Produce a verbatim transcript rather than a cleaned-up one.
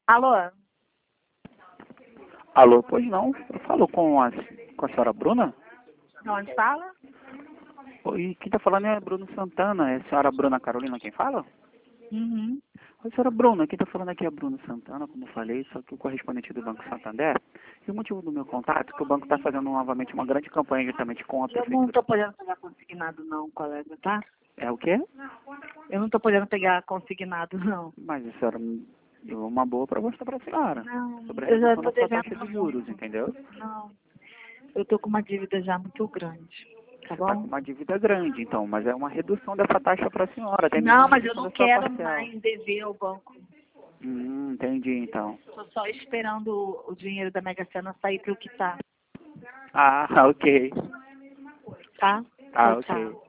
Alô? Alô, pois não. Eu falo com a, com a senhora Bruna? Onde fala? Oi, quem está falando é Bruno Santana. É a senhora Bruna Carolina quem fala? Uhum. Oi, senhora Bruna. Quem está falando aqui é Bruno Santana, como eu falei, só que o correspondente do Banco Santander. E o motivo do meu contato é que o banco está fazendo novamente uma grande campanha justamente com a Eu não prefeitura. estou podendo pegar consignado não, colega, tá? É o quê? Eu não estou podendo pegar consignado não. Mas a senhora me deu uma boa proposta para a senhora. Não, Sobre a eu já redução estou da sua taxa devendo de juros, muito. entendeu? Não, eu estou com uma dívida já muito grande, tá Você está com bom? uma dívida grande, então, mas é uma redução dessa taxa para a senhora, até mesmo Não, uma mas eu redução não da sua quero parcela. mais dever ao banco. Hum, entendi, então. Estou só esperando o, o dinheiro da Mega Sena sair para o que tá, Ah, ok. tá? Ah, Tchau, ok. tchau.